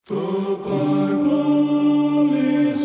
The Bible is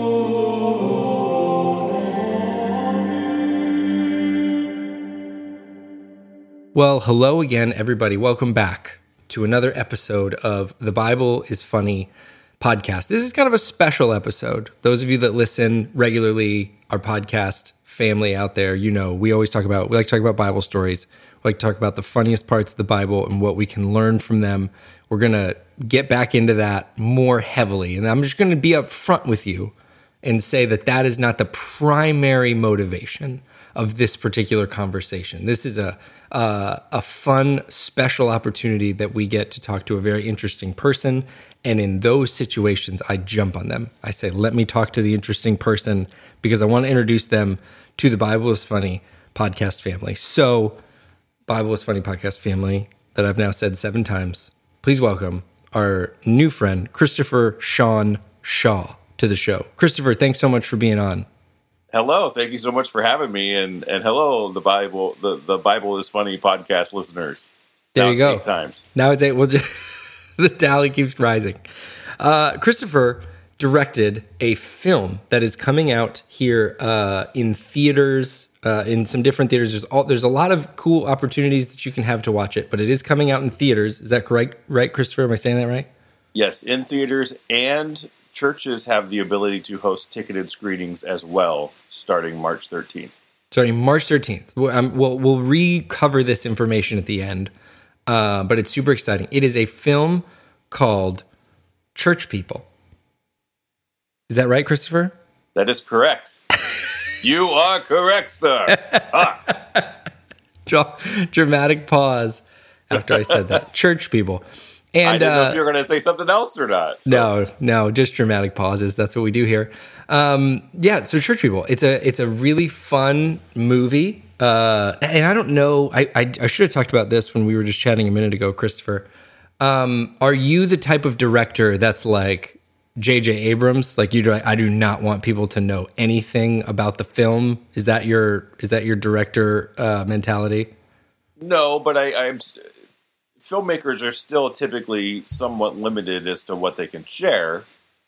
funny. Well, hello again, everybody. Welcome back to another episode of The Bible is Funny podcast. This is kind of a special episode. Those of you that listen regularly, our podcast family out there, you know, we like to talk about Bible stories. We like to talk about the funniest parts of the Bible and what we can learn from them. We're going to get back into that more heavily. And I'm just going to be up front with you and say that that is not the primary motivation of this particular conversation. This is a fun, special opportunity that we get to talk to a very interesting person. And in those situations, I jump on them. I say, let me talk to the interesting person because I want to introduce them to the Bible is Funny podcast family. So, Bible is Funny podcast family that I've now said 7 times. Please welcome our new friend, Christopher Sean Shaw, to the show. Christopher, thanks so much for being on. Hello, thank you so much for having me, and hello, the Bible is Funny podcast listeners. There now you go. 8 times. Now it's 8. We'll just, the tally keeps rising. Christopher directed a film that is coming out here in theaters. In some different theaters, there's a lot of cool opportunities that you can have to watch it, but it is coming out in theaters. Is that correct, right, Christopher? Am I saying that right? Yes, in theaters, and churches have the ability to host ticketed screenings as well, starting March 13th. Starting March 13th. We'll recover this information at the end, but it's super exciting. It is a film called Church People. Is that right, Christopher? That is correct. You are correct, sir. Dramatic pause after I said that. Church People. And I didn't know if you were going to say something else or not. So. No, just dramatic pauses. That's what we do here. So Church People. It's a really fun movie. And I don't know. I should have talked about this when we were just chatting a minute ago, Christopher. Are you the type of director that's like J.J. Abrams? Like I do not want people to know anything about the film. Is that your director mentality? No, but I'm filmmakers are still typically somewhat limited as to what they can share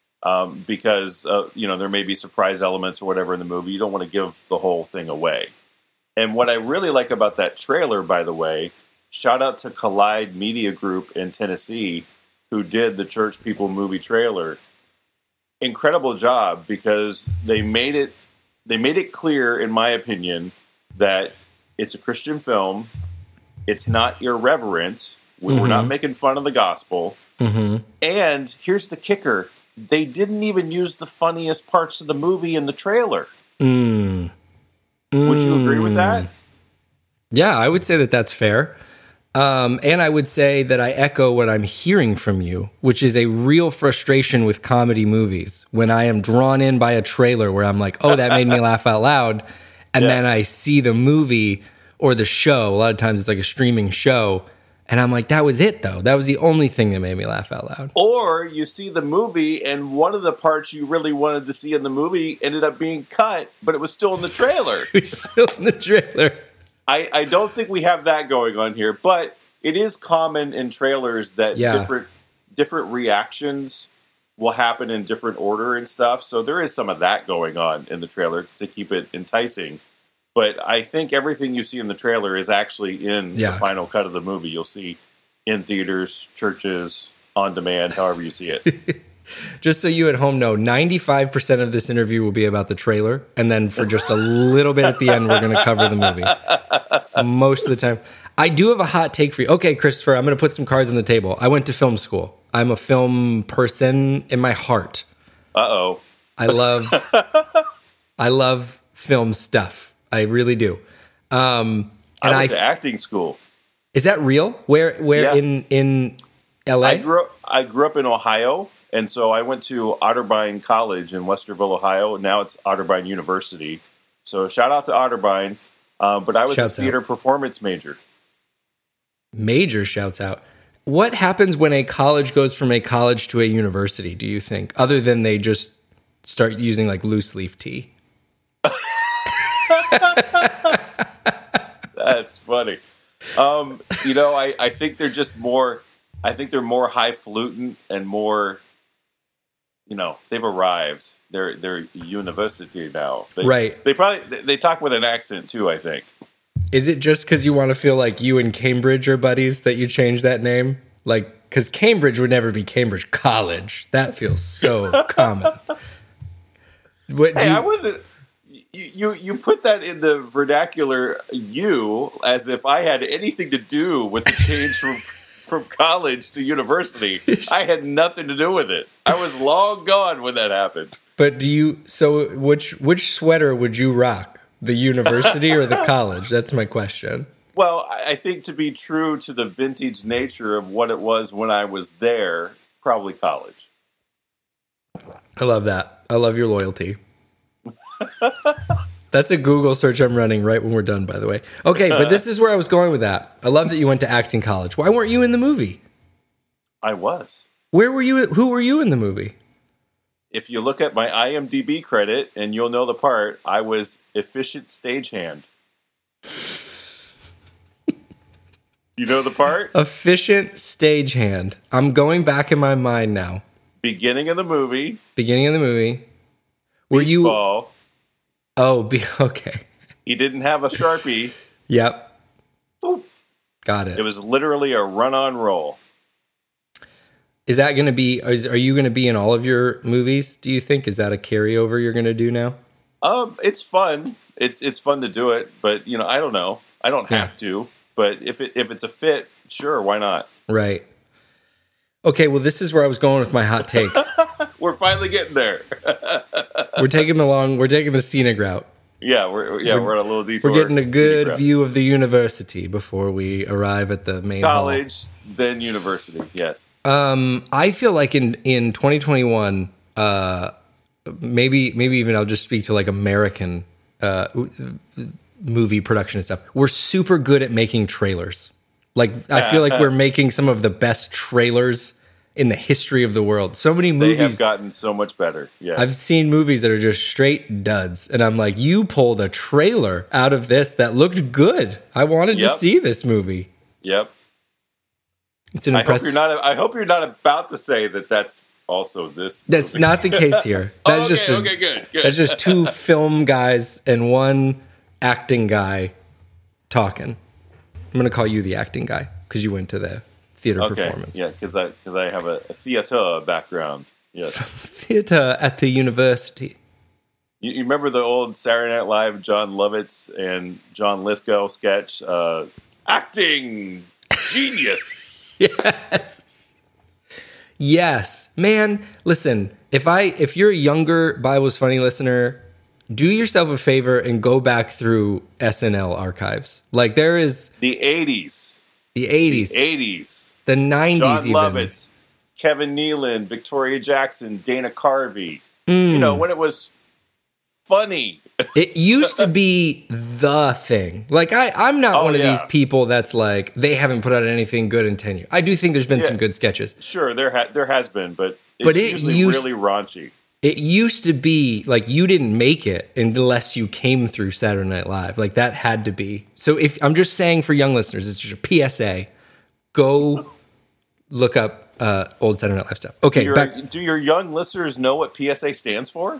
because there may be surprise elements or whatever in the movie. You don't want to give the whole thing away. And what I really like about that trailer, by the way, shout out to Collide Media Group in Tennessee who did the Church People movie trailer. Incredible job, because they made it clear, in my opinion, that it's a Christian film. It's not irreverent. We're not making fun of the gospel. Mm-hmm. And here's the kicker. They didn't even use the funniest parts of the movie in the trailer. Would you agree with that? Yeah, I would say that that's fair. And I would say that I echo what I'm hearing from you, which is a real frustration with comedy movies when I am drawn in by a trailer where I'm like, oh, that made me laugh out loud. And then I see the movie or the show. A lot of times it's like a streaming show. And I'm like, that was it, though. That was the only thing that made me laugh out loud. Or you see the movie and one of the parts you really wanted to see in the movie ended up being cut, but it was still in the trailer. It was still in the trailer. I don't think we have that going on here, but it is common in trailers that different reactions will happen in different order and stuff. So there is some of that going on in the trailer to keep it enticing. But I think everything you see in the trailer is actually in the final cut of the movie. You'll see in theaters, churches, on demand, however you see it. Just so you at home know, 95% of this interview will be about the trailer, and then for just a little bit at the end, we're going to cover the movie. Most of the time. I do have a hot take for you. Okay, Christopher, I'm going to put some cards on the table. I went to film school. I'm a film person in my heart. Uh-oh. I love film stuff. I really do. I went to acting school. Is that real? Where in LA? I grew up in Ohio. And so I went to Otterbein College in Westerville, Ohio. Now it's Otterbein University. So shout out to Otterbein. But I was a theater performance major. Major shouts out. What happens when a college goes from a college to a university, do you think? Other than they just start using like loose leaf tea. That's funny. I think they're just more I think they're more highfalutin and more, they've arrived. They're university now. Right. They talk with an accent too, I think. Is it just because you want to feel like you and Cambridge are buddies that you changed that name? Like, because Cambridge would never be Cambridge College. That feels so common. I wasn't. You put that in the vernacular as if I had anything to do with the change from college to university. I had nothing to do with it. I was long gone when that happened. But which sweater would you rock? The university or the college? That's my question. Well, I think to be true to the vintage nature of what it was when I was there, probably college. I love that. I love your loyalty. That's a Google search I'm running right when we're done, by the way. Okay, but this is where I was going with that. I love that you went to acting college. Why weren't you in the movie? I was. Where were you? Who were you in the movie? If you look at my IMDb credit, and you'll know the part, I was efficient stagehand. You know the part? Efficient stagehand. I'm going back in my mind now. Beginning of the movie. Were you? Ball. Oh, okay. He didn't have a Sharpie. Yep. Boop. Got it. It was literally a run-on roll. Is that going to be? Are you going to be in all of your movies? Do you think is that a carryover you're going to do now? It's fun. It's fun to do it, but I don't know. I don't have to. But if it's a fit, sure, why not? Right. Okay. Well, this is where I was going with my hot take. We're finally getting there. We're taking the scenic route. Yeah, we're on a little detour. We're getting a good view of the university before we arrive at the main college, then university. Yes. I feel like in 2021, maybe even I'll just speak to like American movie production and stuff. We're super good at making trailers. Like I feel like we're making some of the best trailers in the history of the world. So many movies they have gotten so much better. Yeah, I've seen movies that are just straight duds, and I'm like, you pulled a trailer out of this that looked good. I wanted to see this movie. Yep. It's an impressive. I hope you're not about to say that that's also this movie. That's not the case here. That's good. That's just two film guys and one acting guy talking. I'm going to call you the acting guy because you went to the theater performance. Yeah, because I have a theater background. Yes. Theater at the university. You remember the old Saturday Night Live John Lovitz and John Lithgow sketch? Acting genius. Yes. Man, listen, if you're a younger Bible's Funny listener, do yourself a favor and go back through SNL archives. Like there is the 80s. The 80s. The 90s John even. Lovitz, Kevin Nealon, Victoria Jackson, Dana Carvey. When it was funny. It used to be the thing. Like I'm not one of these people that's like they haven't put out anything good in 10 years. I do think there's been some good sketches. Sure, there has been, but it's usually really raunchy. It used to be like you didn't make it unless you came through Saturday Night Live. Like that had to be. So if I'm just saying for young listeners, it's just a PSA. Go look up old Saturday Night Live stuff. Okay, do your young listeners know what PSA stands for?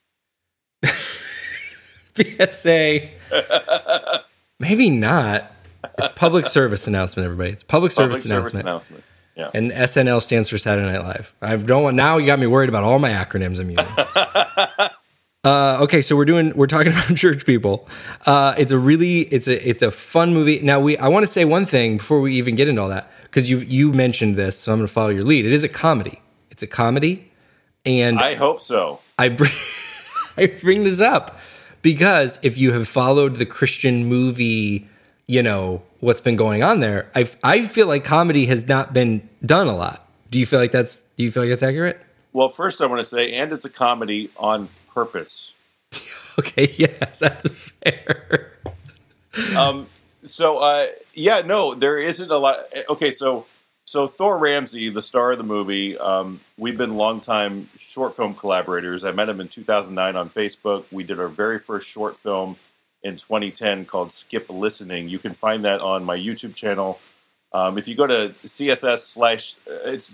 PSA. Maybe not. It's public service announcement, everybody. It's public service announcement. Yeah. And SNL stands for Saturday Night Live. Now you got me worried about all my acronyms I'm using. Okay, so we're talking about Church People. It's a fun movie. Now I want to say one thing before we even get into all that, because you mentioned this, so I'm going to follow your lead. It is a comedy. It's a comedy, and I hope so. I bring this up because if you have followed the Christian movie, what's been going on there. I feel like comedy has not been done a lot. Do you feel like that's accurate? Well, first I want to say, and it's a comedy on purpose. Okay, yes, that's fair. There isn't a lot. Okay, so Thor Ramsey, the star of the movie, we've been longtime short film collaborators. I met him in 2009 on Facebook. We did our very first short film in 2010 called Skip Listening. You can find that on my YouTube channel. If you go to CSS it's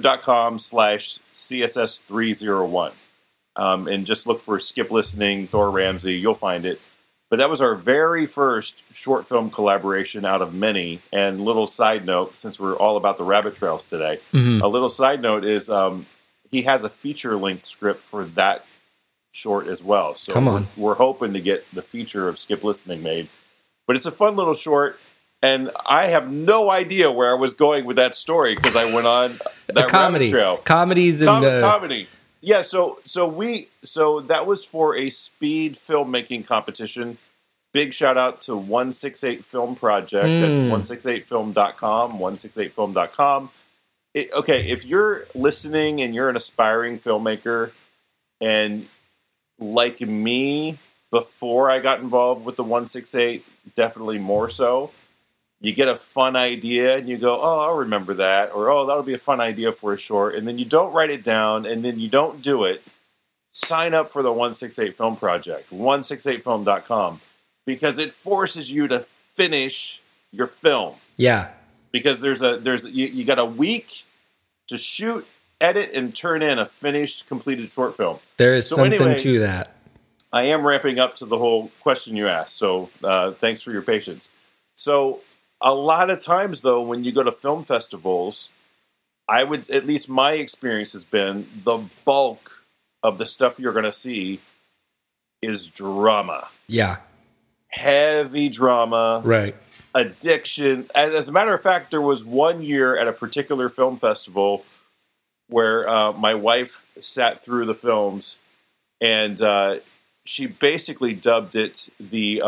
youtube.com/CSS301, and just look for Skip Listening, Thor Ramsey, you'll find it. But that was our very first short film collaboration out of many. And little side note, since we're all about the rabbit trails today, a little side note is he has a feature-length script for that short as well. So Come on. We're hoping to get the feature of Skip Listening made. But it's a fun little short, and I have no idea where I was going with that story because I went on that comedy. rabbit trail. Comedies and comedy. Yeah, so that was for a speed filmmaking competition. Big shout out to 168 Film Project. That's 168film.com, 168film.com. Okay, if you're listening and you're an aspiring filmmaker, and like me, before I got involved with the 168, definitely more so, you get a fun idea and you go, oh, I'll remember that. Or, oh, that'll be a fun idea for a short. And then you don't write it down and then you don't do it. Sign up for the 168 Film Project, 168film.com, because it forces you to finish your film. Yeah. Because you got a week to shoot, edit, and turn in a finished, completed short film. There is something to that. I am ramping up to the whole question you asked, so thanks for your patience. So a lot of times, though, when you go to film festivals, at least my experience has been, the bulk of the stuff you're going to see is drama. Yeah. Heavy drama. Right. Addiction. As a matter of fact, there was one year at a particular film festival where my wife sat through the films, and she basically dubbed it the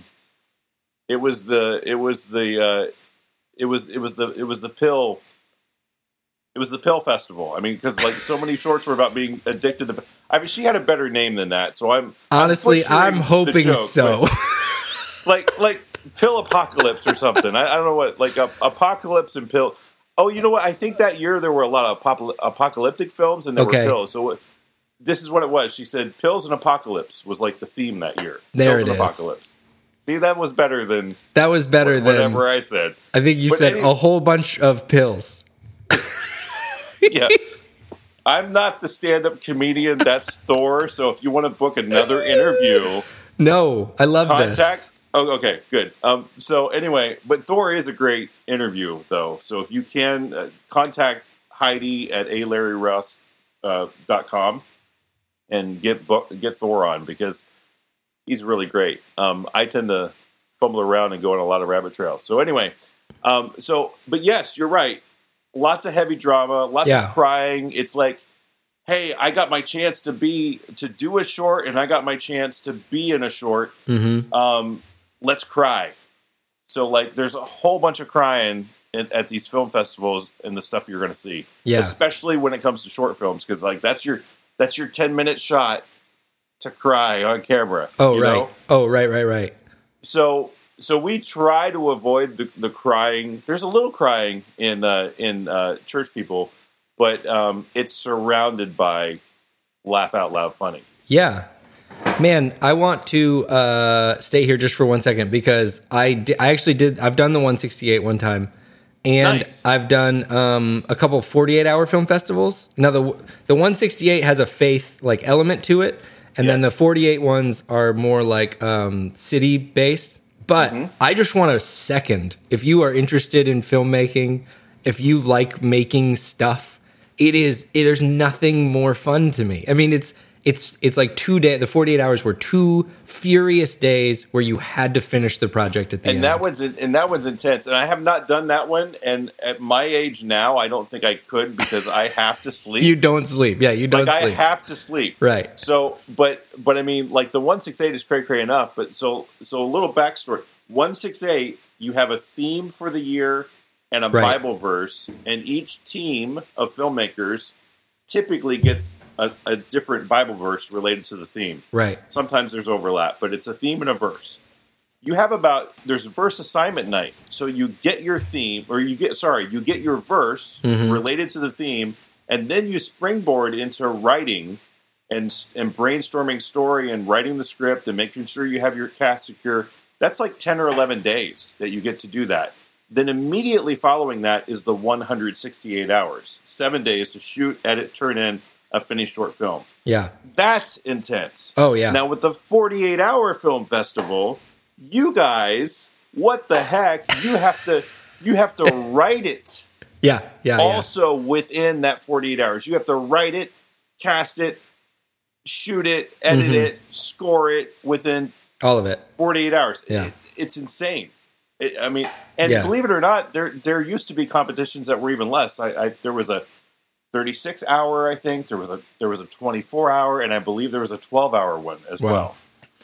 pill festival. I mean, because like so many shorts were about being addicted to. I mean, she had a better name than that. So I'm hoping so. like pill apocalypse or something. I don't know what, like apocalypse and pill. Oh, you know what? I think that year there were a lot of apocalyptic films and there were pills. So this is what it was. She said pills and apocalypse was like the theme that year. There pills it and is. Apocalypse. See, that was better than whatever I said. I think you said a whole bunch of pills. Yeah. I'm not the stand-up comedian. That's Thor. So if you want to book another interview, no, I love this. Oh, okay, good. So anyway, but Thor is a great interview, though. So if you can, contact Heidi at alarryross.com and get Thor on, because he's really great. I tend to fumble around and go on a lot of rabbit trails. So anyway, but yes, you're right. Lots of heavy drama, lots of crying. It's like, hey, I got my chance to do a short, and I got my chance to be in a short. Mm-hmm. Let's cry. So like, there's a whole bunch of crying at these film festivals and the stuff you're going to see, especially when it comes to short films, because like that's your 10-minute shot to cry on camera. Oh, right. Know? Oh, right. So we try to avoid the crying. There's a little crying in Church People, but it's surrounded by laugh out loud funny. Yeah. Man, I want to stay here just for 1 second, because I've done the 168 one time, and nice. I've done a couple 48-hour film festivals. Now the 168 has a faith like element to it, and then the 48 ones are more like city based. But I just want to second, if you are interested in filmmaking, if you like making stuff, there's nothing more fun to me. I mean, it's like 2 days. The 48 hours were 2 furious days where you had to finish the project at the end. That one's intense. And I have not done that one. And at my age now, I don't think I could, because I have to sleep. You don't sleep. Yeah, you don't sleep. I have to sleep. Right. So, but I mean, like the 168 is cray enough. But so a little backstory. 168, you have a theme for the year and a Bible verse, and each team of filmmakers typically gets a different Bible verse related to the theme. Right. Sometimes there's overlap, but it's a theme and a verse. There's a verse assignment night. So you get your theme, or you get your verse related to the theme, and then you springboard into writing and brainstorming story and writing the script and making sure you have your cast secure. That's like 10 or 11 days that you get to do that. Then immediately following that is the 168 hours, 7 days to shoot, edit, turn in a finished short film. Yeah. That's intense. Oh, yeah. Now with the 48-hour film festival, you guys, what the heck? You have to write it. Yeah. Also within that 48 hours. You have to write it, cast it, shoot it, edit it, score it within all of it. 48 hours. Yeah. It's insane. Believe it or not, there used to be competitions that were even less. There was a 36-hour, I think. There was a 24-hour, and I believe there was a 12-hour one as well.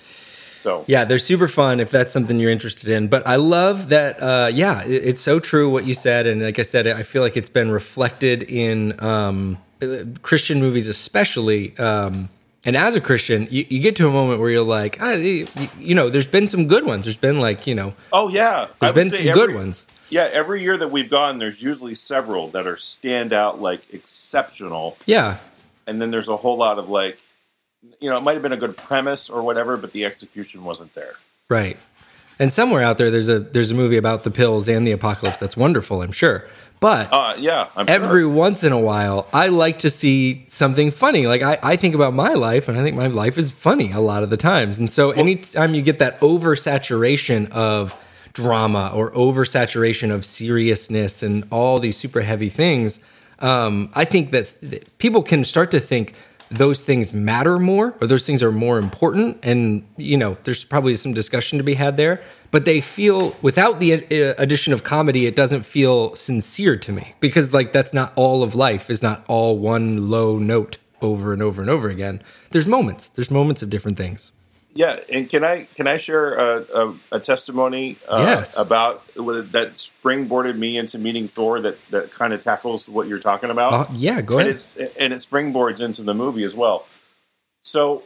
So yeah, they're super fun if that's something you're interested in. But I love that. It's so true what you said, and like I said, I feel like it's been reflected in Christian movies, especially. And as a Christian, you get to a moment where you're like, there's been some good ones. There's been oh yeah, there's been some good ones. Yeah, every year that we've gone, there's usually several that are stand out, exceptional. Yeah, and then there's a whole lot of it might have been a good premise or whatever, but the execution wasn't there. Right. And somewhere out there, there's a movie about the pills and the apocalypse that's wonderful, I'm sure. But every once in a while, I like to see something funny. Like I think about my life, and I think my life is funny a lot of the times. And so anytime you get that oversaturation of drama or oversaturation of seriousness and all these super heavy things, I think that people can start to think those things matter more, or those things are more important. And, there's probably some discussion to be had there. But they feel, without the addition of comedy, it doesn't feel sincere to me. Because, that's not all of life, is not all one low note over and over and over again. There's moments. There's moments of different things. Yeah, and can I share a testimony yes. about that springboarded me into meeting Thor that kind of tackles what you're talking about? Yeah, go ahead. And it springboards into the movie as well. So,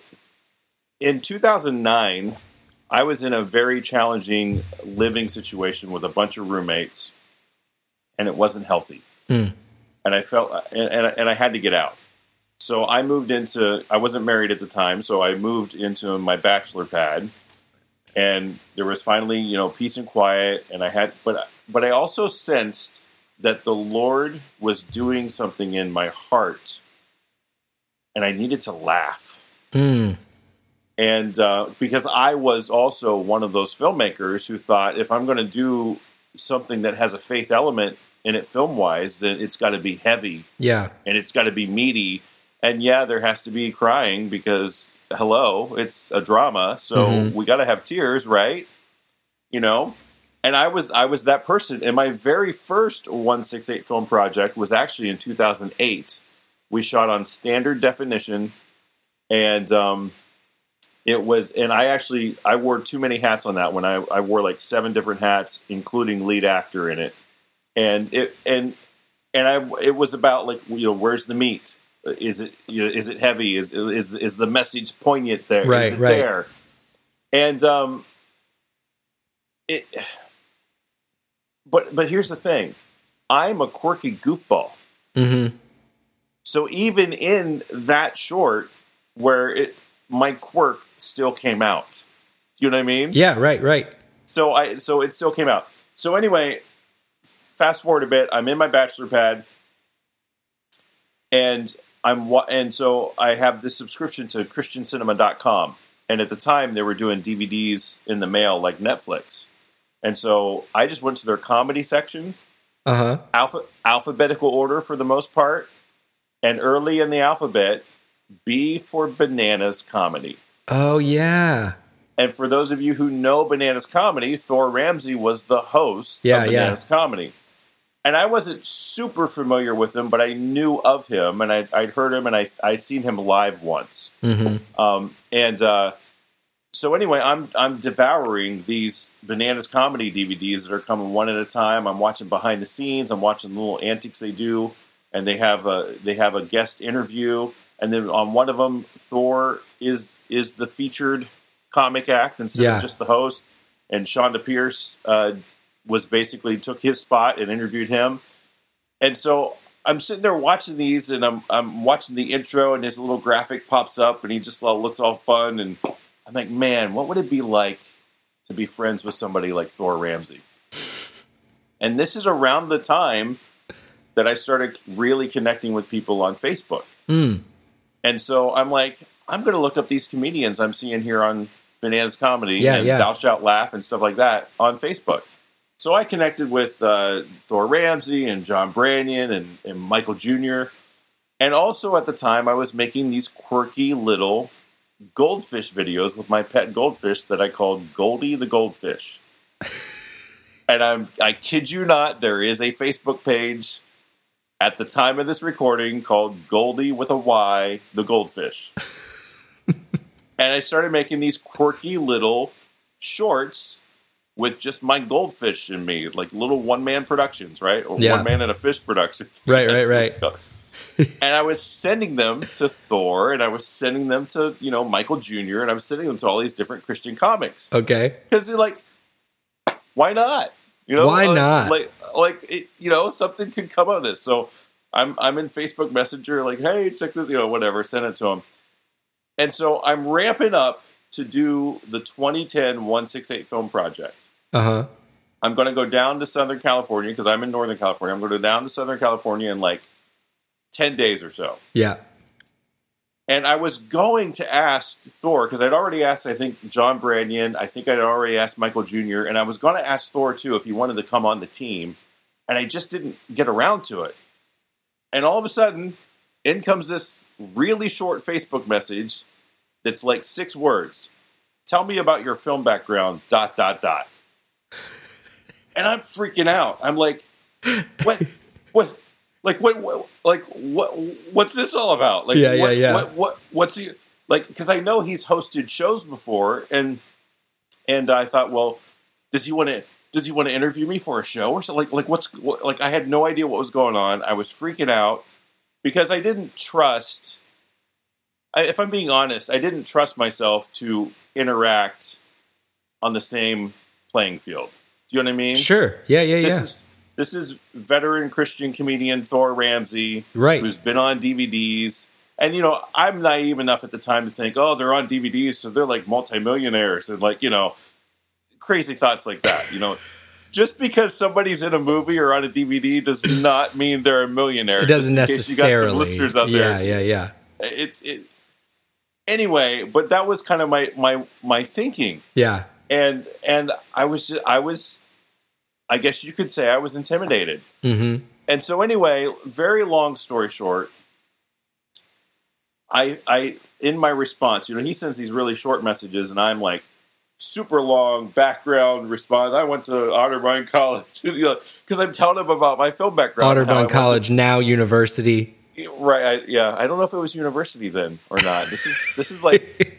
in 2009, I was in a very challenging living situation with a bunch of roommates, and it wasn't healthy. And I felt, and I had to get out. So I wasn't married at the time, so I moved into my bachelor pad, and there was finally, peace and quiet, and but I also sensed that the Lord was doing something in my heart, and I needed to laugh. And because I was also one of those filmmakers who thought, if I'm going to do something that has a faith element in it film-wise, then it's got to be heavy. Yeah. And it's got to be meaty. And yeah, there has to be crying because, hello, it's a drama, so we got to have tears, right? And I was that person. And my very first 168 film project was actually in 2008. We shot on standard definition, and it was. And I wore too many hats on that one. I wore 7 different hats, including lead actor in it, and it was about where's the meat. Is it heavy? Is the message poignant there? Right, is it right. there? And but here's the thing. I'm a quirky goofball. So even in that short, where my quirk still came out. Do you know what I mean? Yeah, right. So it still came out. So anyway, fast forward a bit. I'm in my bachelor pad, and so I have this subscription to ChristianCinema.com, and at the time they were doing DVDs in the mail like Netflix, and so I just went to their comedy section, alphabetical order for the most part, and early in the alphabet, B for Bananas Comedy. Oh yeah. And for those of you who know Bananas Comedy, Thor Ramsey was the host of Bananas Comedy. And I wasn't super familiar with him, but I knew of him, and I'd heard him, and I'd seen him live once. So anyway, I'm devouring these Bananas Comedy DVDs that are coming one at a time. I'm watching behind the scenes. I'm watching the little antics they do, and they have a guest interview, and then on one of them, Thor is the featured comic act instead of just the host, and Shonda Pierce was basically took his spot and interviewed him. And so I'm sitting there watching these, and I'm watching the intro, and his little graphic pops up, and he just looks all fun, and I'm like, man, what would it be like to be friends with somebody like Thor Ramsey? And this is around the time that I started really connecting with people on Facebook. And so I'm like, I'm going to look up these comedians I'm seeing here on Bananas Comedy and Thou Shalt Laugh and stuff like that on Facebook. So I connected with Thor Ramsey and John Branyan and Michael Jr. And also at the time, I was making these quirky little goldfish videos with my pet goldfish that I called Goldie the Goldfish. And I kid you not, there is a Facebook page at the time of this recording called Goldie with a Y, the Goldfish. And I started making these quirky little shorts with just my goldfish and me, like little one-man productions, right? Or one man and a fish productions. Right. And I was sending them to Thor, and I was sending them to, Michael Jr., and I was sending them to all these different Christian comics. Okay. Because they're like, why not? Why not? Something could come out of this. So I'm in Facebook Messenger, like, hey, check this, whatever, send it to them. And so I'm ramping up to do the 2010 168 Film Project. Uh-huh. I'm going to go down to Southern California, because I'm in Northern California. I'm going to go down to Southern California in like 10 days or so. Yeah. And I was going to ask Thor, because I'd already asked, I think, John Branyan. I think I'd already asked Michael Jr. And I was going to ask Thor, too, if he wanted to come on the team. And I just didn't get around to it. And all of a sudden, in comes this really short Facebook message that's like 6 words. Tell me about your film background, ... And I'm freaking out. I'm like, what? What's this all about? Like, what's he like? Because I know he's hosted shows before, and I thought, well, does he want to interview me for a show or something? Like I had no idea what was going on. I was freaking out because I didn't trust. If I'm being honest, I didn't trust myself to interact on the same playing field. Do you know what I mean? Sure. Yeah. This is veteran Christian comedian Thor Ramsey, right? Who's been on DVDs. And, I'm naive enough at the time to think, oh, they're on DVDs, so they're like multimillionaires and crazy thoughts like that. Just because somebody's in a movie or on a DVD does not mean they're a millionaire. It doesn't necessarily. You got some listeners out there. Yeah. Anyway, but that was kind of my thinking. Yeah. And I was I guess you could say I was intimidated. Mm-hmm. And so anyway, very long story short, I in my response, he sends these really short messages, and I'm like, super long background response. I went to Otterbein College, because I'm telling him about my film background. Otterbein College, now university. Right. I don't know if it was university then or not. This is like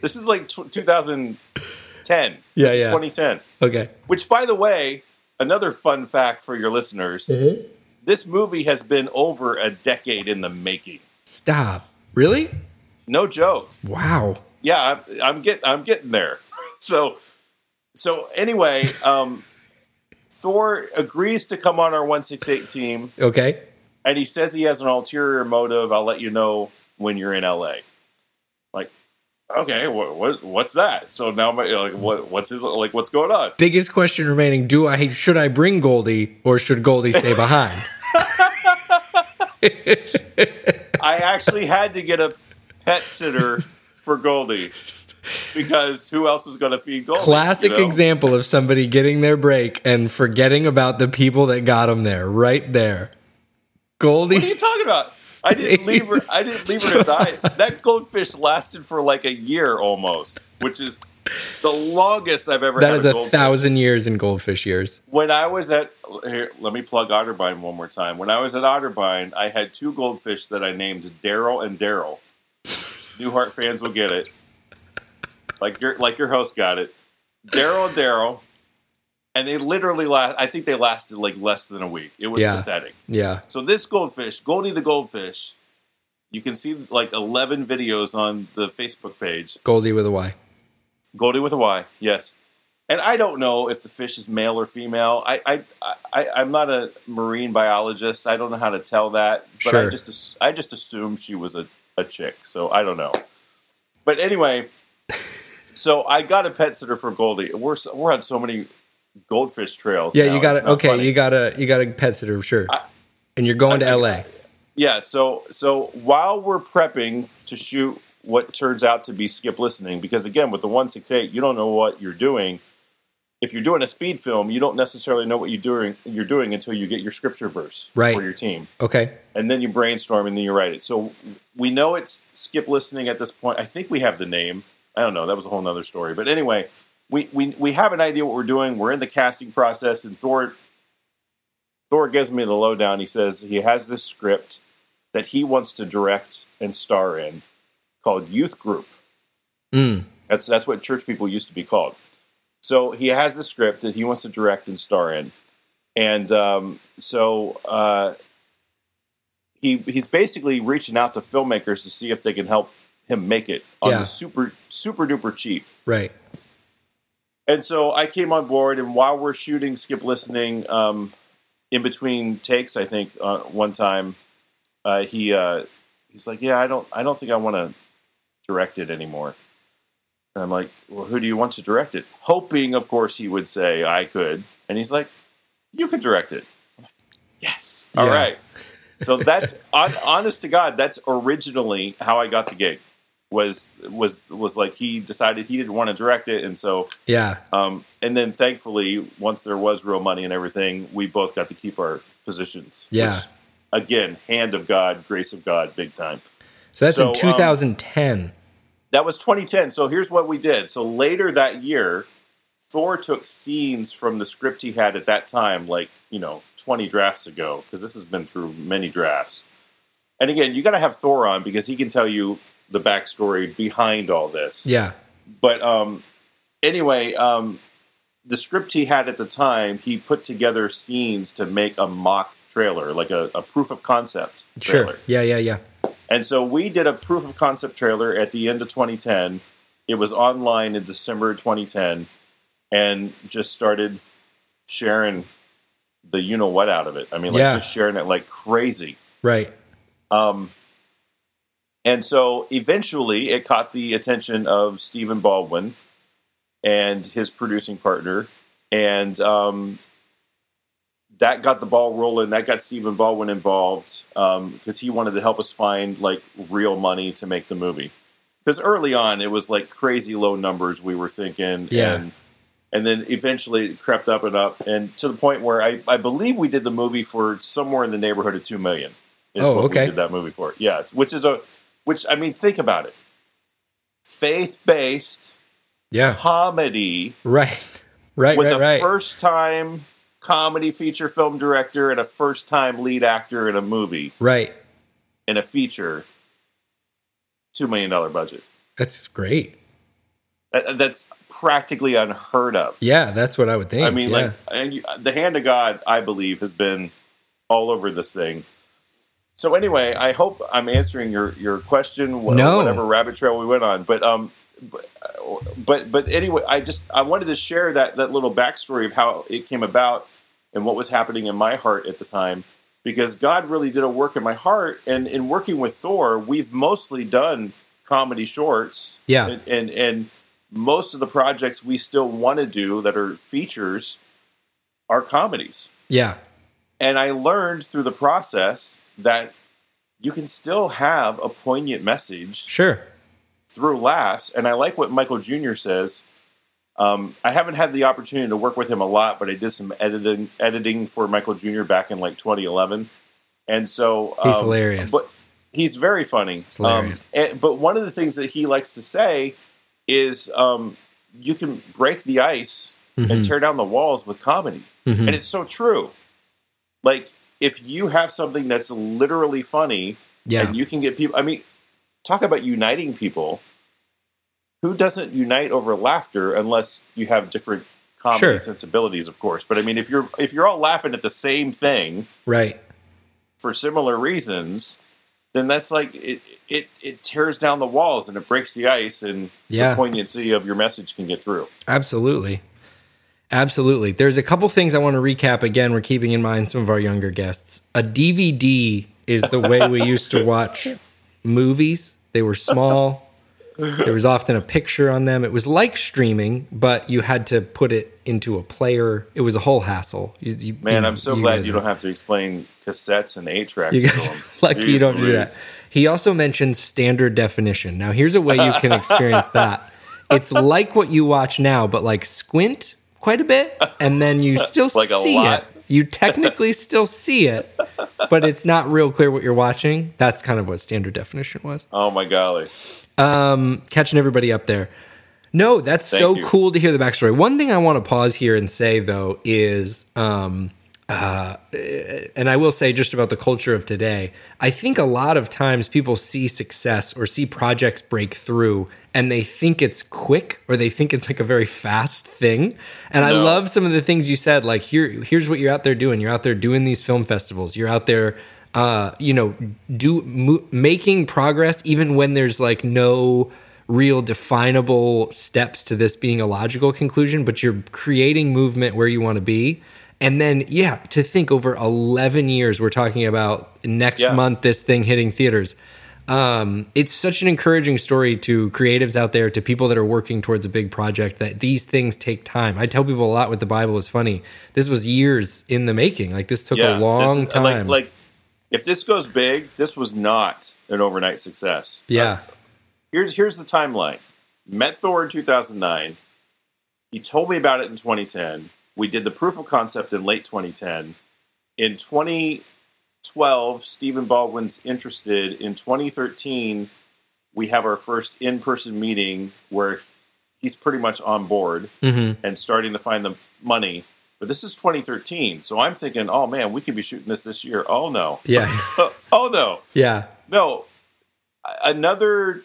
2010. Yeah. 2010. Okay. Which, by the way, another fun fact for your listeners: this movie has been over a decade in the making. Stop. Really? No joke. Wow. Yeah, I'm getting there. So anyway, Thor agrees to come on our 168 team. Okay. And he says he has an ulterior motive. I'll let you know when you're in LA. Like, okay, what's that? So now, what's going on? Biggest question remaining: should I bring Goldie or should Goldie stay behind? I actually had to get a pet sitter for Goldie because who else was going to feed Goldie? Classic example of somebody getting their break and forgetting about the people that got them there. Right there. Goldie. What are you talking about? I didn't leave her to die. That goldfish lasted for like a year almost, which is the longest I've ever had. That is 1,000 years in goldfish years. When I was let me plug Otterbein one more time. When I was at Otterbein, I had 2 goldfish that I named Daryl and Daryl. Newhart fans will get it. Like your host got it. Daryl and Daryl. And they literally I think they lasted like less than a week. It was pathetic. Yeah. So this goldfish, Goldie the Goldfish, you can see like 11 videos on the Facebook page. Goldie with a Y. Goldie with a Y, yes. And I don't know if the fish is male or female. I'm not a marine biologist. I don't know how to tell that. But sure. I just assumed she was a chick. So I don't know. But anyway, so I got a pet sitter for Goldie. We're on so many goldfish trails. Yeah, now. you got to okay. Funny. You got a pet sitter, sure. And you're going to LA. Yeah. So while we're prepping to shoot what turns out to be Skip Listening, because again, with the 168, you don't know what you're doing. If you're doing a speed film, you don't necessarily know what you're doing until you get your scripture verse for your team. Okay. And then you brainstorm and then you write it. So we know it's Skip Listening at this point. I think we have the name. I don't know. That was a whole nother story. But anyway, we have an idea what we're doing. We're in the casting process, and Thor gives me the lowdown. He says he has this script that he wants to direct and star in called Youth Group. That's what church people used to be called. So he has the script that he wants to direct and star in. And he's basically reaching out to filmmakers to see if they can help him make it on the super duper cheap. Right. And so I came on board, and while we're shooting Skip Listening, in between takes, I think one time he's like, "Yeah, I don't think I want to direct it anymore." And I'm like, "Well, who do you want to direct it?" Hoping, of course, he would say I could, and he's like, "You can direct it." I'm like, "Yes, all right." So that's honest to God. That's originally how I got the gig. Was like he decided he didn't want to direct it, and so and then thankfully, once there was real money and everything, we both got to keep our positions. Yeah, which, again, hand of God, grace of God, big time. So that's in 2010. That was 2010. So here's what we did. So later that year, Thor took scenes from the script he had at that time, 20 drafts ago, because this has been through many drafts. And again, you got to have Thor on because he can tell you the backstory behind all this. Yeah. But anyway, the script he had at the time, he put together scenes to make a mock trailer, like a proof of concept trailer. Sure. Yeah. And so we did a proof of concept trailer at the end of 2010. It was online in December 2010, and just started sharing the you-know-what out of it. I mean, just sharing it like crazy. Right. And so eventually it caught the attention of Stephen Baldwin and his producing partner. And that got the ball rolling. That got Stephen Baldwin involved because he wanted to help us find real money to make the movie. Because early on it was crazy low numbers we were thinking. Yeah. And then eventually it crept up and up. And to the point where I believe we did the movie for somewhere in the neighborhood of $2 million. We did that movie for. Yeah. Which, I mean, think about it. Faith-based comedy. Right. With a first-time comedy feature film director and a first-time lead actor in a movie. Right. In a feature. $2 million budget. That's great. That's practically unheard of. Yeah, that's what I would think. I mean, the hand of God, I believe, has been all over this thing. So anyway, I hope I'm answering your question. Whatever rabbit trail we went on, but anyway, I wanted to share that little backstory of how it came about and what was happening in my heart at the time, because God really did a work in my heart. And in working with Thor, we've mostly done comedy shorts. Yeah, and most of the projects we still want to do that are features are comedies. Yeah, and I learned through the process that you can still have a poignant message through laughs. And I like what Michael Jr. says. I haven't had the opportunity to work with him a lot, but I did some editing for Michael Jr. back in 2011. And so he's hilarious. But he's very funny. It's hilarious. But one of the things that he likes to say is you can break the ice and tear down the walls with comedy. And it's so true. If you have something that's literally funny and you can get people, I mean, talk about uniting people. Who doesn't unite over laughter unless you have different comedy sensibilities, of course. But I mean, if you're all laughing at the same thing, right, for similar reasons, then that's it tears down the walls and it breaks the ice, and the poignancy of your message can get through. Absolutely. There's a couple things I want to recap. Again, we're keeping in mind some of our younger guests. A DVD is the way we used to watch movies. They were small. There was often a picture on them. It was like streaming, but you had to put it into a player. It was a whole hassle. I'm so glad you don't have to explain cassettes and 8-tracks You to guys, them. lucky you don't do that. He also mentioned standard definition. Now, here's a way you can experience that. It's like what you watch now, but like squint quite a bit, and then you still Like a see lot. it. You technically still see it, but it's not real clear what you're watching. That's kind of what standard definition was. Oh my golly. Catching everybody up there. No, that's Thank so you. cool to hear the backstory. One thing I want to pause here and say, though, is, and I will say just about the culture of today, I think a lot of times people see success or see projects break through and they think it's quick or they think it's like a very fast thing. And I No. love some of the things you said, like here's what you're out there doing. You're out there doing these film festivals. You're out there making progress even when there's like no real definable steps to this being a logical conclusion, but you're creating movement where you want to be. And then, to think over 11 years, we're talking about next month, this thing hitting theaters. It's such an encouraging story to creatives out there, to people that are working towards a big project, that these things take time. I tell people a lot with the Bible is funny. This was years in the making. Like this took a long time. Like, if this goes big, this was not an overnight success. Yeah. Here's the timeline. Met Thor in 2009. He told me about it in 2010. We did the proof of concept in late 2010. In 2012, Stephen Baldwin's interested. In 2013, we have our first in-person meeting where he's pretty much on board and starting to find the money. But this is 2013, so I'm thinking, oh man, we could be shooting this year. Oh no. Yeah. Oh no. Yeah. No. Another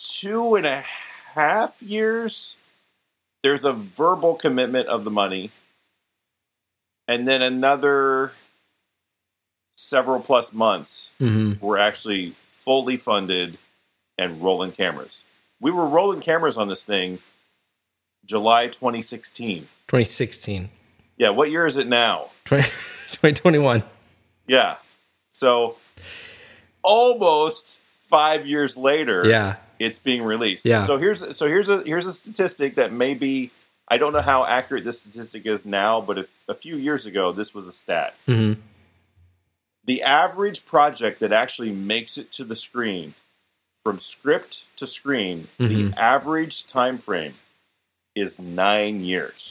2.5 years, there's a verbal commitment of the money. And then another several plus months, we're actually fully funded and rolling cameras. We were rolling cameras on this thing July 2016. 2016. Yeah, what year is it now? 2021. Yeah. So almost 5 years later, it's being released. Yeah. So here's a statistic that maybe, I don't know how accurate this statistic is now, but if a few years ago this was a stat. The average project that actually makes it to the screen, from script to screen, the average time frame is 9 years.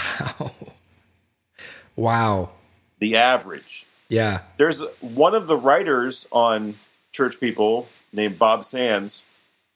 Wow. The average. Yeah. There's one of the writers on Church People named Bob Sands.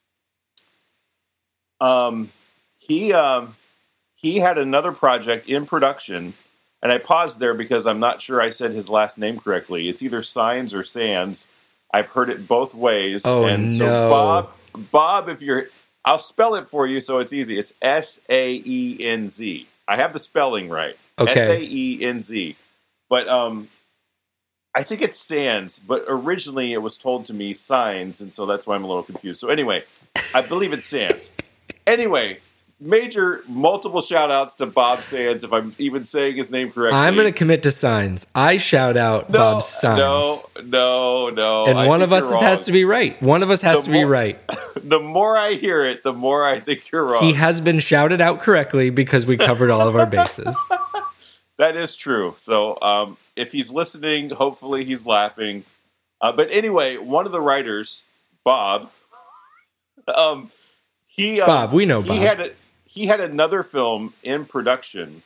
He had another project in production, and I paused there because I'm not sure I said his last name correctly. It's either Signs or Sands. I've heard it both ways. Oh, and no. So Bob, I'll spell it for you so it's easy. It's Saenz. I have the spelling right. Okay. Saenz. But I think it's Sands, but originally it was told to me Signs, and so that's why I'm a little confused. So anyway, I believe it's Sands. Anyway, multiple shout-outs to Bob Sands, if I'm even saying his name correctly. I'm going to commit to Signs. I shout out Bob Signs. No. And one of us has to be right. One of us has to be right. The more I hear it, the more I think you're wrong. He has been shouted out correctly because we covered all of our bases. That is true. So if he's listening, hopefully he's laughing. But anyway, one of the writers, Bob, Bob, we know Bob. He had another film in production.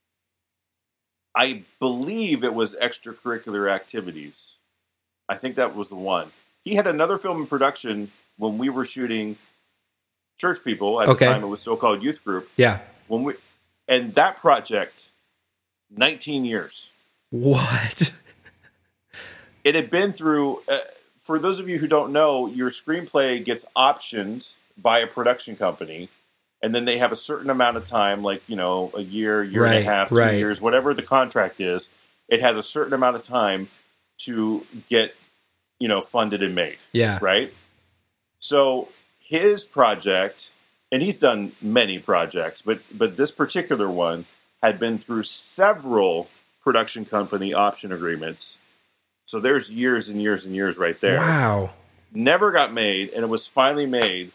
I believe it was Extracurricular Activities. I think that was the one. He had another film in production when we were shooting Church People. At the time, it was still called Youth Group. Yeah. And that project, 19 years. What? It had been through, for those of you who don't know, your screenplay gets optioned by a production company, and then they have a certain amount of time, like, a year and a half, 2 years, whatever the contract is. It has a certain amount of time to get, funded and made. Yeah. Right? So his project, and he's done many projects, but this particular one had been through several production company option agreements. So there's years and years and years right there. Wow. Never got made, and it was finally made.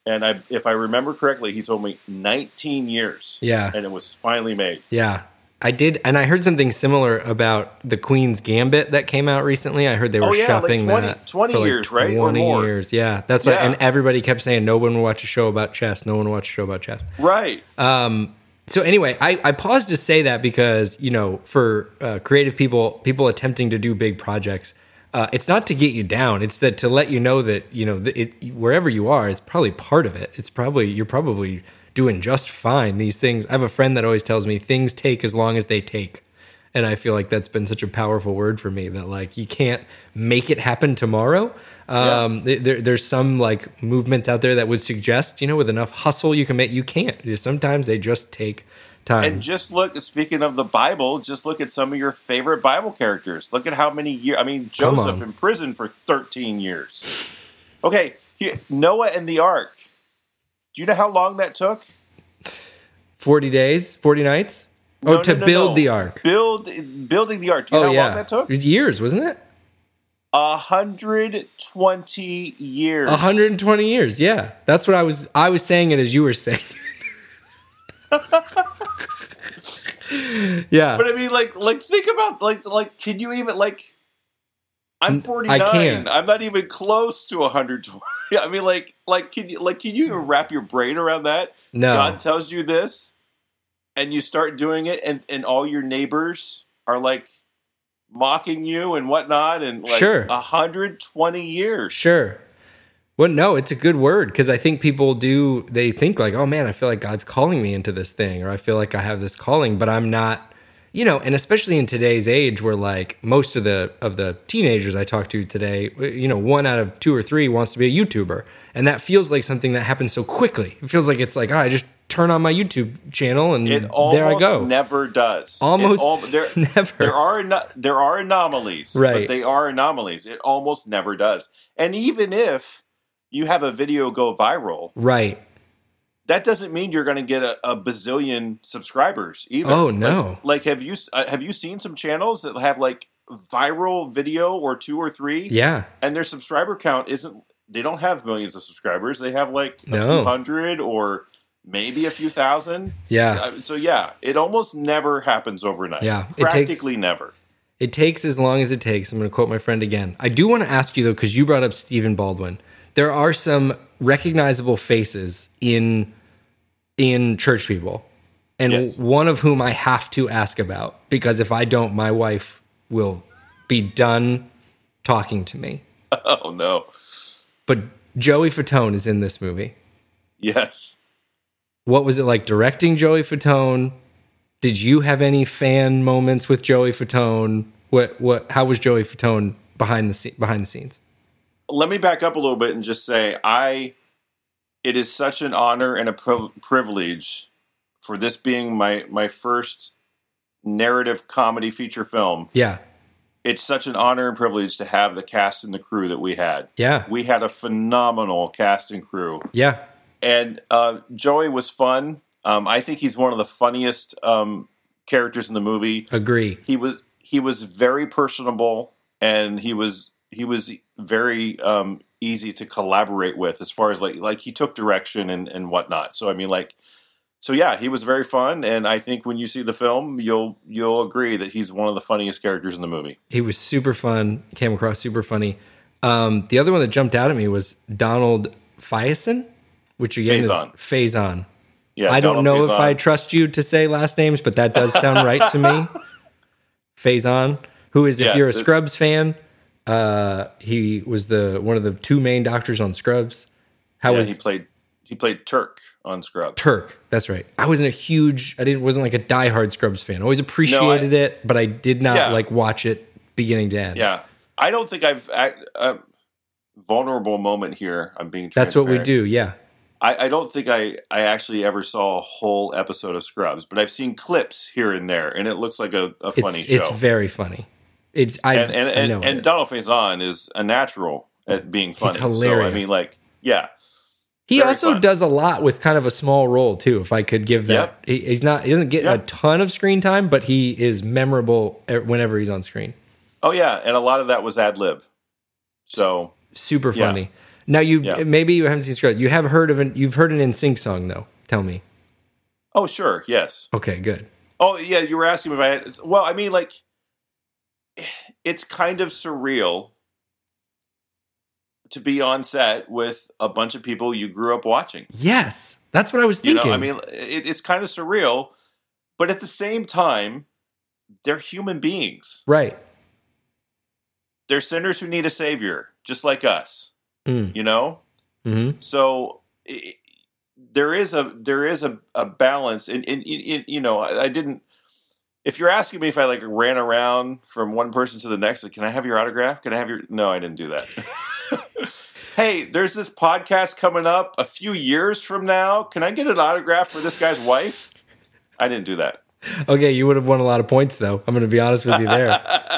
And if I remember correctly, he told me 19 years. Yeah. And it was finally made. Yeah. I did, and I heard something similar about the Queen's Gambit that came out recently. I heard they were shopping like 20 for years, right? 20 or more. years, yeah. That's what, and everybody kept saying no one will watch a show about chess. No one will watch a show about chess. Right. So anyway, I paused to say that because, for creative people attempting to do big projects, it's not to get you down. It's that to let you know that, wherever you are, it's probably part of it. You're probably doing just fine. These things, I have a friend that always tells me things take as long as they take. And I feel like that's been such a powerful word for me that like, you can't make it happen tomorrow. There's some like movements out there that would suggest, with enough hustle you can't. Sometimes they just take time. And just look, speaking of the Bible, just look at some of your favorite Bible characters. Look at how many years, Joseph in prison for 13 years. Okay, Noah and the ark. Do you know how long that took? 40 days, 40 nights? To build the ark. Building the ark. Do you know how long that took? It was years, wasn't it? 120 years. 120 years, yeah. That's what I was saying it as you were saying. Yeah. But I mean, like think about, like, can you even, like, I'm 49. I can't. I'm not even close to 120. I mean, can you even wrap your brain around that? No. God tells you this, and you start doing it, and all your neighbors are like mocking you and whatnot, and like sure. 120 years. Sure. Well, no, it's a good word because I think people they think like, oh man, I feel like God's calling me into this thing, or I feel like I have this calling, but I'm not. And especially in today's age where like most of the teenagers I talk to today, 1 out of 2 or 3 wants to be a YouTuber. And that feels like something that happens so quickly. It feels like it's like, I just turn on my YouTube channel and there I go. It never does. Almost never. There are anomalies, right? But they are anomalies. It almost never does. And even if you have a video go viral, right? That doesn't mean you're going to get a bazillion subscribers either. Oh no! Like have you seen some channels that have like viral video or 2 or 3? Yeah, and their subscriber count isn't. They don't have millions of subscribers. They have like a few hundred or maybe a few thousand. Yeah. So yeah, it almost never happens overnight. Yeah, practically never. It takes as long as it takes. I'm going to quote my friend again. I do want to ask you though, because you brought up Stephen Baldwin. There are some recognizable faces in church people, and yes. One of whom I have to ask about, because if I don't, my wife will be done talking to me. Oh no. But Joey Fatone is in this movie. Yes. What was it like directing Joey Fatone? Did you have any fan moments with Joey Fatone? How was Joey Fatone behind the scenes? Let me back up a little bit and just say it is such an honor and a privilege for this being my first narrative comedy feature film. Yeah. It's such an honor and privilege to have the cast and the crew that we had. Yeah. We had a phenomenal cast and crew. Yeah. And Joey was fun. I think he's one of the funniest characters in the movie. Agree. He was very personable, and he was very easy to collaborate with as far as like he took direction and whatnot. So I mean, so yeah, he was very fun, and I think when you see the film, you'll agree that he's one of the funniest characters in the movie. He was super fun, came across super funny. The other one that jumped out at me was Donald Faison, which again is Faison. Yeah, I don't know if I trust you to say last names, but that does sound right to me. Faison, who is, if you're a Scrubs fan, he was one of the 2 main doctors on Scrubs. He played Turk on Scrubs. Turk, that's right. I wasn't like a diehard Scrubs fan. Always appreciated it, but I did not like watch it beginning to end. Yeah, I don't think I've vulnerable moment here. I'm being transparent. That's what we do. Yeah. I don't think I actually ever saw a whole episode of Scrubs, but I've seen clips here and there, and it looks like a funny show. It's very funny. And Donald Faison is a natural at being funny. He's hilarious. So, I mean, yeah. He also does a lot with kind of a small role too. If I could give that, he doesn't get a ton of screen time, but he is memorable whenever he's on screen. Oh yeah, and a lot of that was ad lib. So super funny. Now Yeah. maybe you haven't seen Scrubs. You've heard an NSYNC song though. Tell me. Oh, sure. Yes. Okay, good. Oh, yeah. You were asking me if I had. Well, I mean, like, it's kind of surreal to be on set with a bunch of people you grew up watching. Yes, that's what I was thinking. I mean, it's kind of surreal, but at the same time, they're human beings. Right. They're sinners who need a savior, just like us. Mm. You know. Mm-hmm. So there is a balance, and you know, I didn't. If you're asking me if I like ran around from one person to the next, like, can I have your autograph? Can I have your? No, I didn't do that. Hey, there's this podcast coming up a few years from now. Can I get an autograph for this guy's wife? I didn't do that. Okay, you would have won a lot of points, though. I'm going to be honest with you there.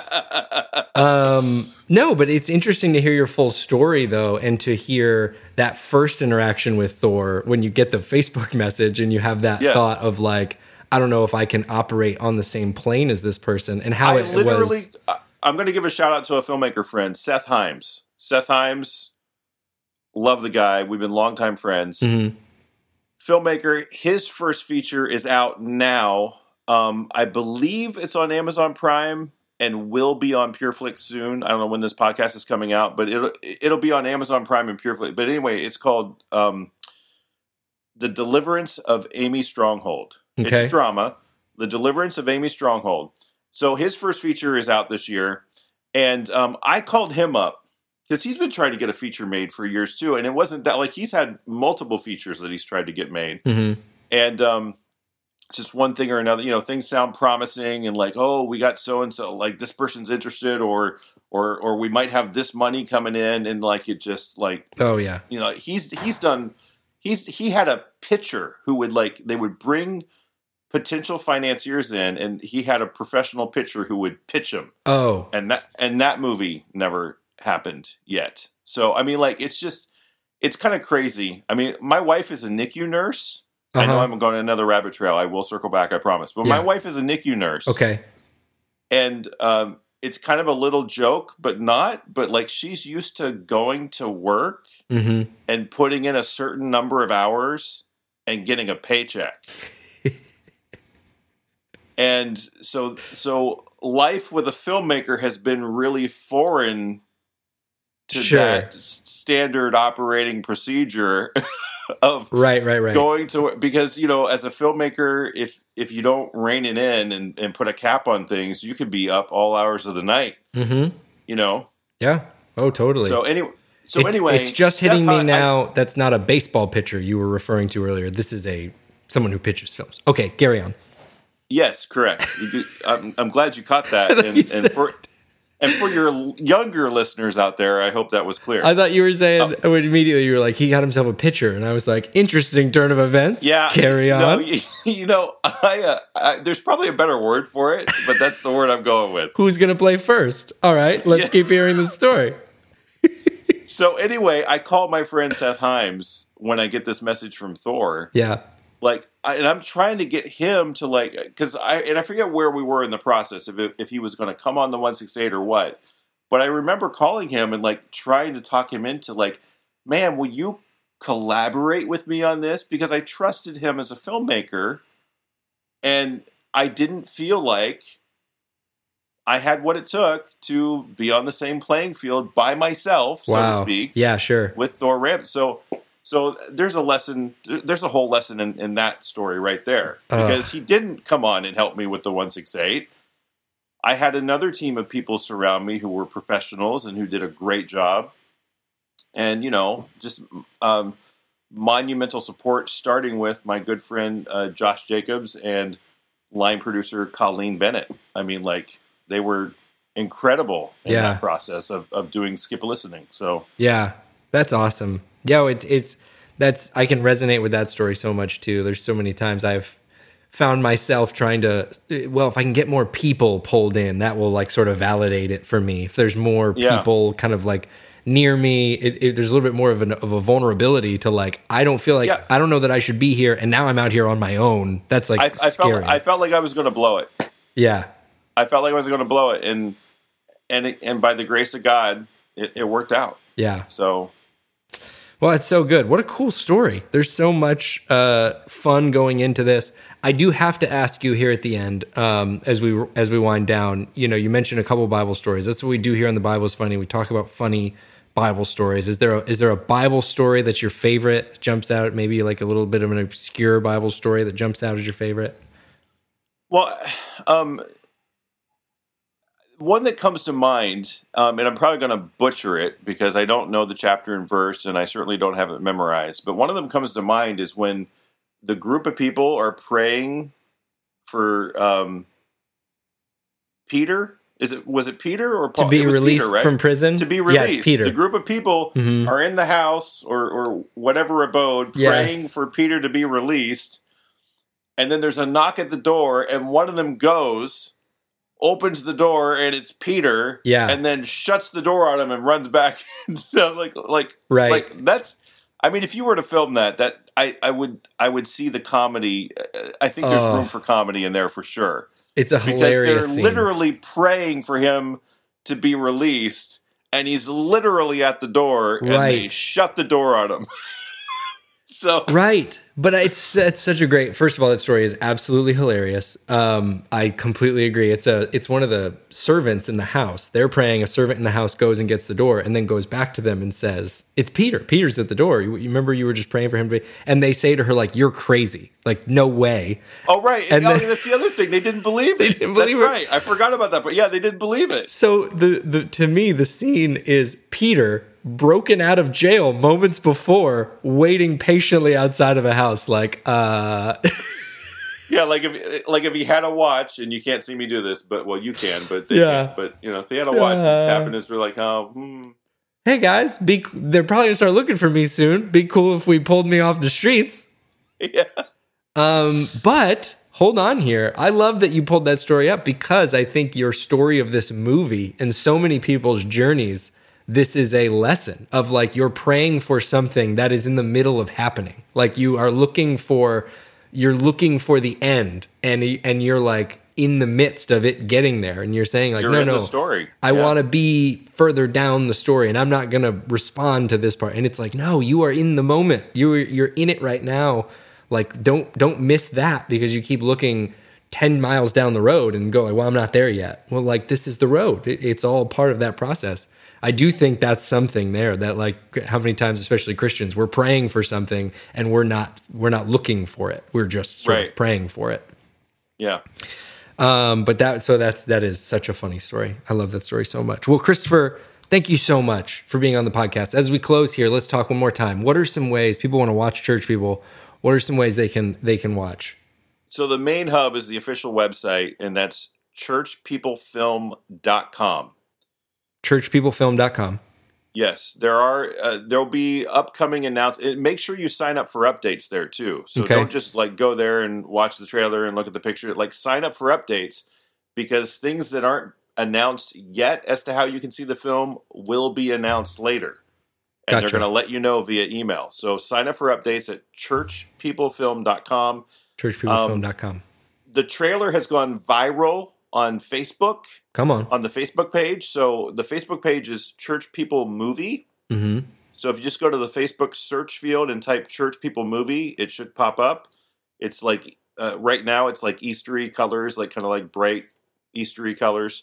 No, but it's interesting to hear your full story, though, and to hear that first interaction with Thor when you get the Facebook message and you have that thought of like, I don't know if I can operate on the same plane as this person, and how it was. I'm going to give a shout out to a filmmaker friend, Seth Himes. Seth Himes, love the guy. We've been longtime friends. Mm-hmm. Filmmaker, his first feature is out now. I believe it's on Amazon Prime and will be on PureFlix soon. I don't know when this podcast is coming out, but it'll be on Amazon Prime and PureFlix. But anyway, it's called The Deliverance of Amy Stronghold. Okay. It's a drama, The Deliverance of Amy Stronghold. So his first feature is out this year, and I called him up because he's been trying to get a feature made for years too, and it wasn't that like he's had multiple features that he's tried to get made, Mm-hmm. and just one thing or another, you know, things sound promising and like, oh, we got so and so, like this person's interested, or we might have this money coming in, and like it just like, Oh yeah, you know, he had a pitcher who would like they would bring potential financiers in, and he had a professional pitcher who would pitch him. Oh, And that movie never happened yet. So I mean, like it's kind of crazy. I mean, my wife is a NICU nurse. I know I'm going on another rabbit trail. I will circle back, I promise. But my wife is a NICU nurse. Okay. And it's kind of a little joke, but not. But like she's used to going to work Mm-hmm. and putting in a certain number of hours and getting a paycheck. And so life with a filmmaker has been really foreign to that standard operating procedure of Right. going to, because, you know, as a filmmaker, if you don't rein it in and put a cap on things, you could be up all hours of the night, Mm-hmm. you know? Yeah. Oh, totally. So anyway, it's just hitting me now. That's not a baseball pitcher you were referring to earlier. This is someone who pitches films. Okay, carry on. Yes, correct. I'm glad you caught that. And for your younger listeners out there, I hope that was clear. I thought you were saying immediately you were like, he got himself a pitcher, and I was like, interesting turn of events. Yeah, carry on. No, you know, there's probably a better word for it, but that's the word I'm going with. Who's gonna play first? All right, let's keep hearing the story. So anyway, I call my friend Seth Himes when I get this message from Thor. Yeah. And I'm trying to get him to like, because I forget where we were in the process if he was going to come on the 168 or what, but I remember calling him and like trying to talk him into like, man, will you collaborate with me on this? Because I trusted him as a filmmaker, and I didn't feel like I had what it took to be on the same playing field by myself, so to speak. Yeah, sure. With Thor Ramp. So there's a lesson. There's a whole lesson in that story right there, because he didn't come on and help me with the 168. I had another team of people surround me who were professionals and who did a great job, and you know, just monumental support, starting with my good friend Josh Jacobs and line producer Colleen Bennett. I mean, like they were incredible in that process of doing skip listening. So yeah, that's awesome. Yeah, that's I can resonate with that story so much too. There's so many times I've found myself trying to, well, if I can get more people pulled in, that will like sort of validate it for me. If there's more people kind of like near me, there's a little bit more of a vulnerability to like, I don't feel like, I don't know that I should be here, and now I'm out here on my own. That's like scary. I felt like I was going to blow it. Yeah. I felt like I was going to blow it, and by the grace of God, it worked out. Yeah. So Well, it's so good. What a cool story. There's so much fun going into this. I do have to ask you here at the end, as we wind down. You mentioned a couple Bible stories. That's what we do here on The Bible is Funny. We talk about funny Bible stories. Is there a Bible story that's your favorite? Jumps out, maybe like a little bit of an obscure Bible story that jumps out as your favorite? Well, one that comes to mind, and I'm probably going to butcher it because I don't know the chapter and verse, and I certainly don't have it memorized. But one of them comes to mind is when the group of people are praying for Peter. Was it Peter or Paul? To be released Peter, right? from prison? To be released. Yeah, it's Peter. The group of people are in the house or whatever abode praying for Peter to be released. And then there's a knock at the door, and one of them goes, opens the door, and it's Peter. Yeah. And then shuts the door on him and runs back. So right. Like that's. I mean, if you were to film that I would see the comedy. I think there's room for comedy in there for sure. It's a hilarious because they're scene. literally praying for him to be released, and he's literally at the door, and they shut the door on him. So right, but it's such a great. First of all, that story is absolutely hilarious. I completely agree. It's one of the servants in the house. They're praying. A servant in the house goes and gets the door, and then goes back to them and says, "It's Peter. Peter's at the door. You remember you were just praying for him to be." And they say to her, like, "You're crazy. Like, no way." Oh, right. And then, that's the other thing. They didn't believe it. They didn't believe it. That's right. I forgot about that. But yeah, they didn't believe it. So to me, the scene is Peter broken out of jail moments before, waiting patiently outside of a house, like yeah, like if he had a watch, and you can't see me do this, but well, you can, but they can't. But if they had a watch, tapping this, we're like, hey guys, they're probably gonna start looking for me soon. Be cool if we pulled me off the streets. Yeah. But hold on here. I love that you pulled that story up because I think your story of this movie and so many people's journeys, this is a lesson of like you're praying for something that is in the middle of happening. Like you're looking for the end, and you're like in the midst of it getting there, and you're saying like, you're no, the story. I want to be further down the story, and I'm not going to respond to this part. And it's like, no, you are in the moment. You're in it right now. Like don't miss that because you keep looking 10 miles down the road and go like, well, I'm not there yet. Well, like this is the road. It's all part of that process. I do think that's something there that like how many times, especially Christians, we're praying for something and we're not looking for it. We're just sort of praying for it. Yeah. But that is such a funny story. I love that story so much. Well, Christopher, thank you so much for being on the podcast. As we close here, let's talk one more time. What are some ways people want to watch Church People? What are some ways they can watch? So the main hub is the official website, and that's churchpeoplefilm.com. churchpeoplefilm.com. Yes, there'll be upcoming announcements. Make sure you sign up for updates there too. So don't just like go there and watch the trailer and look at the picture. Like sign up for updates because things that aren't announced yet as to how you can see the film will be announced later. And they're going to let you know via email. So sign up for updates at churchpeoplefilm.com. churchpeoplefilm.com. The trailer has gone viral on Facebook. Come on the Facebook page. So the Facebook page is Church People Movie. Mm-hmm. So if you just go to the Facebook search field and type Church People Movie, it should pop up. It's like right now it's like Eastery colors, like kind of like bright Eastery colors.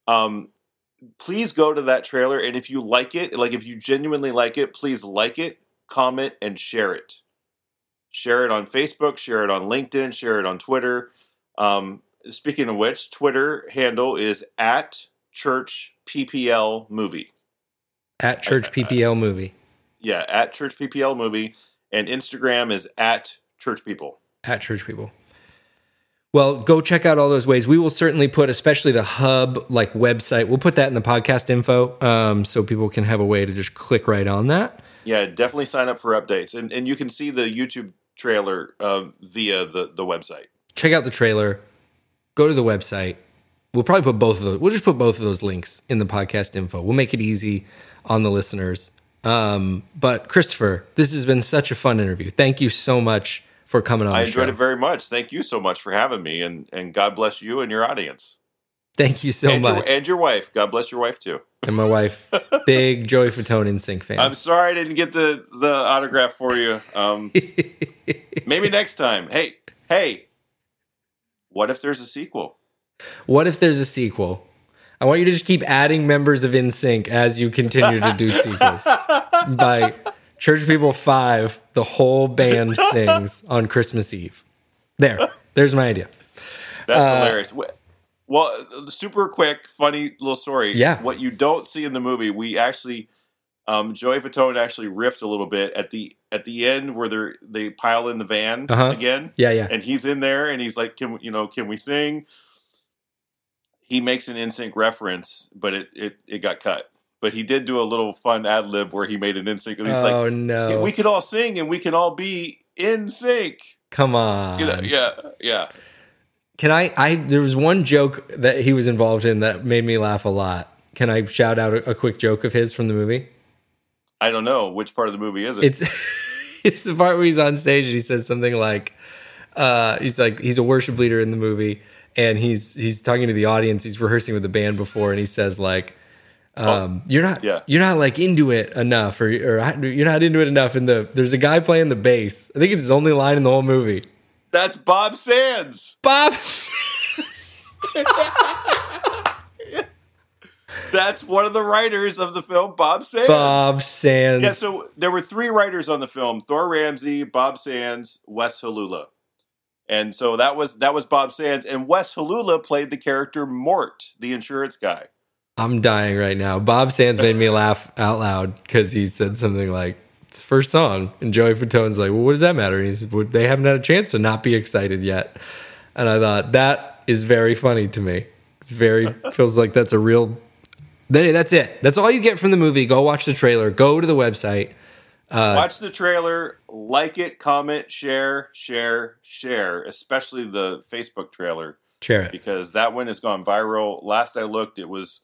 Please go to that trailer, and if you like it, like if you genuinely like it, please like it, comment, and share it. Share it on Facebook, share it on LinkedIn, share it on Twitter. Speaking of which, Twitter handle is at ChurchPPLMovie. At ChurchPPLMovie. Yeah, at ChurchPPLMovie. And Instagram is at ChurchPeople. At ChurchPeople. Well, go check out all those ways. We will certainly put, especially the hub like website, we'll put that in the podcast info so people can have a way to just click right on that. Yeah, definitely sign up for updates. And you can see the YouTube trailer via the website. Check out the trailer. Go to the website. We'll probably put both of those. We'll just put both of those links in the podcast info. We'll make it easy on the listeners. But Christopher, this has been such a fun interview. Thank you so much for coming on the show. I enjoyed it very much. Thank you so much for having me, and God bless you and your audience. Thank you so much. And your wife. God bless your wife, too. And my wife, big Joey Fatone NSYNC fan. I'm sorry I didn't get the autograph for you. Maybe next time. Hey, what if there's a sequel? What if there's a sequel? I want you to just keep adding members of NSYNC as you continue to do sequels. By Church People 5, the whole band sings on Christmas Eve. There's my idea. That's hilarious. Well, super quick, funny little story. Yeah. What you don't see in the movie, we actually, Joey Fatone actually riffed a little bit at the end where they pile in the van again. Yeah. And he's in there and he's like, can we sing? He makes an NSYNC reference, but it got cut. But he did do a little fun ad lib where he made an NSYNC. And he's like, no, we could all sing and we can all be in sync. Come on. Yeah. Can I there was one joke that he was involved in that made me laugh a lot. Can I shout out a quick joke of his from the movie? I don't know. Which part of the movie is it? It's the part where he's on stage and he says something like, he's a worship leader in the movie and he's talking to the audience. He's rehearsing with the band before and he says like, you're not like into it enough or you're not into it enough. And there's a guy playing the bass. I think it's his only line in the whole movie. That's Bob Sands. That's one of the writers of the film, Bob Sands. Yeah, so there were 3 writers on the film: Thor Ramsey, Bob Sands, Wes Halula. And so that was Bob Sands, and Wes Halula played the character Mort, the insurance guy. I'm dying right now. Bob Sands made me laugh out loud because he said something like, it's the first song. And Joey Fatone's like, well, what does that matter? And he said, well, they haven't had a chance to not be excited yet. And I thought, that is very funny to me. Feels like that's a real... That's it. That's all you get from the movie. Go watch the trailer. Go to the website. Watch the trailer. Like it, comment, share, especially the Facebook trailer. Share it. Because that one has gone viral. Last I looked, it was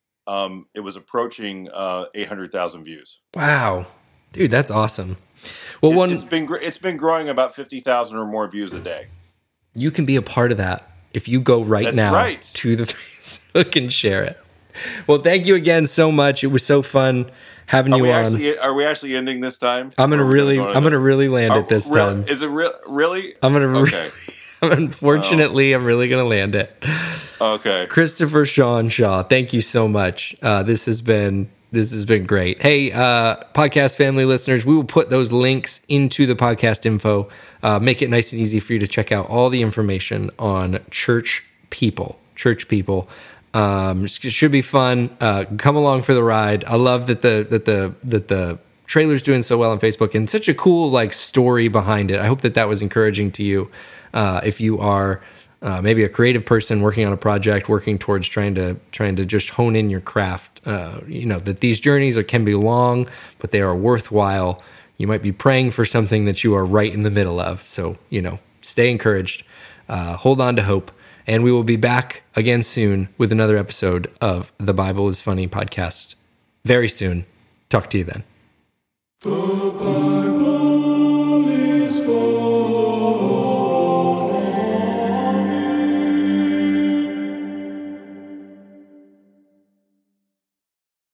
approaching 800,000 views. Wow. Dude, that's awesome. Well, it's been growing about 50,000 or more views a day. You can be a part of that if you go right now to the Facebook and share it. Well, thank you again so much. It was so fun having you on. Are we actually ending this time? I'm gonna really land it this time. Is it really? Unfortunately, I'm really gonna land it. Okay. Christopher Sean Shaw, thank you so much. This has been great. Hey, podcast family listeners, we will put those links into the podcast info. Make it nice and easy for you to check out all the information on Church People. It should be fun. Come along for the ride. I love that the trailer's doing so well on Facebook and such a cool like story behind it. I hope that was encouraging to you. If you are maybe a creative person working on a project, working towards trying to just hone in your craft, that these journeys can be long, but they are worthwhile. You might be praying for something that you are right in the middle of. So, stay encouraged, hold on to hope, and we will be back again soon with another episode of the Bible is Funny podcast very soon. Talk to you then.